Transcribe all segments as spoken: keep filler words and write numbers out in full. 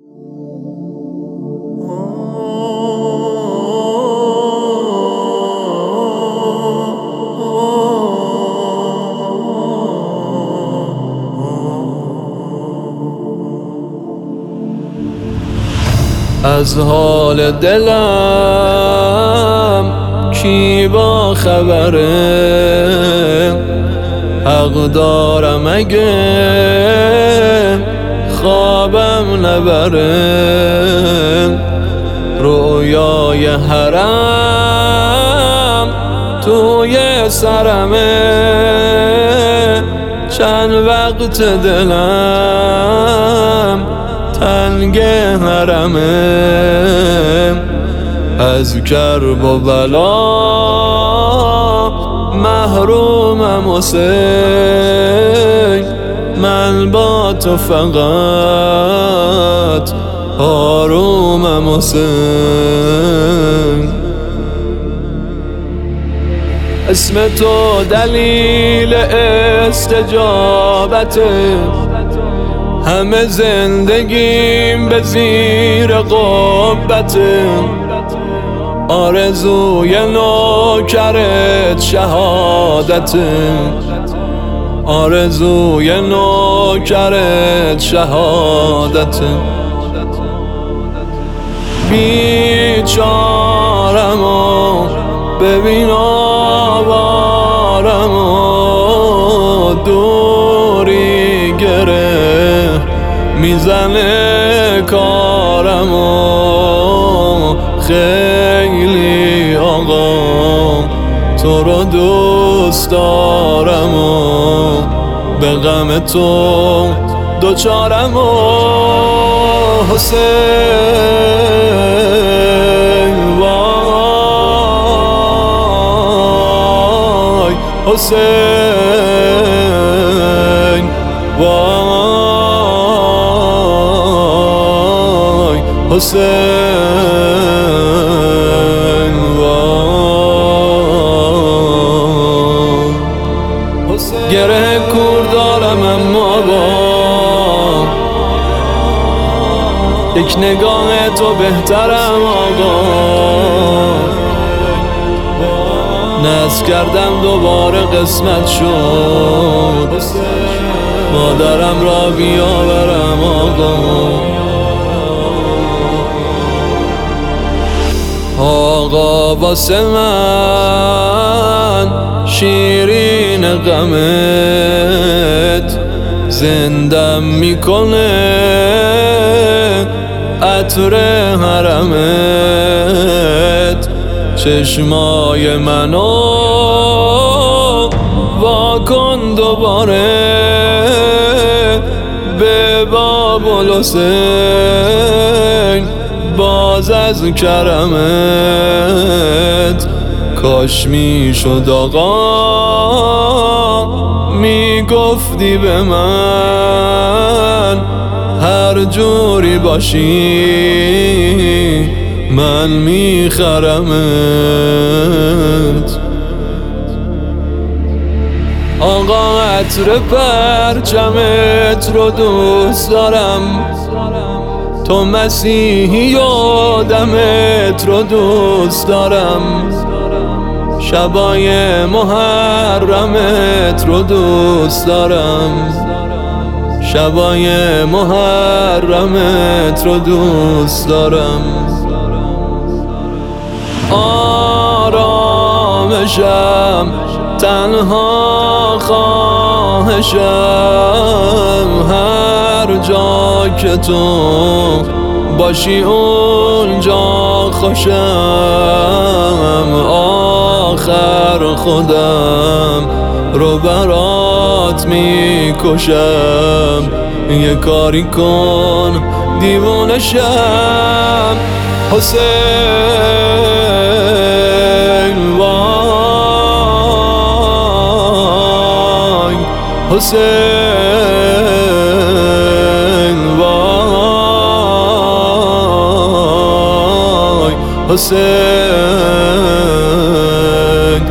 از حال دلم کی با خبره؟ حق دارم اگه خوابم نبره. رویای حرم توی سرمه، چند وقت دلم تنگ حرمه. از کرب و بلا محرومم حسین، من با تو فقط آرومم حسین. اسم تو دلیل استجابته، همه زندگیم به زیر قبته. آرزوی نوکرت شهادته، آرزوی نوکرت شهادته. بیچارم و ببین آوارم و دوری گره میزنه کارم و خیلی آقا تو رو دوست دارم و به غم تو دوچارم و حسین. وای حسین، وای حسین، وای حسین. گره کور دارم اما با یک نگاه تو بهترم آقا. نذر کردم دوباره قسمت شد، مادرم را بیاورم آقا. آقا واسه من شیرین غمت زندم میکنه، عطر حرمت. چشمای منو واکن دوباره به باب الحسین، باز از کرمت. کاش میشد آقا میگفتی به من هر جوری باشی من میخرمت. آقا عطر پرچمت رو دوست دارم، تو مسیحی و دمت رو دوست دارم. شبای محرمت رو دوست دارم، شبای محرمت رو دوست دارم. آرامشم تنها خواهشم، هر جا که تو باشی اونجا خوشم. آخر خودم رو برات میکشم، یه کاری کن دیوونه شم حسین. وای حسین، وای حسین،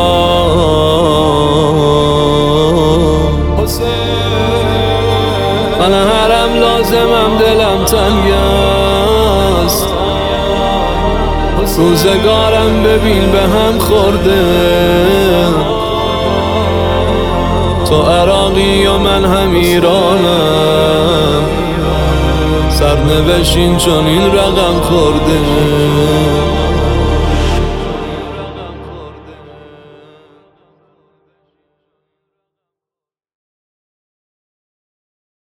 وای حسین. من هرم لازمم دلم تنگ است، روزگارم ببین به هم خورده. تو عراقی و من هم ایرانم، سرنوشت این چون این رقم خورده.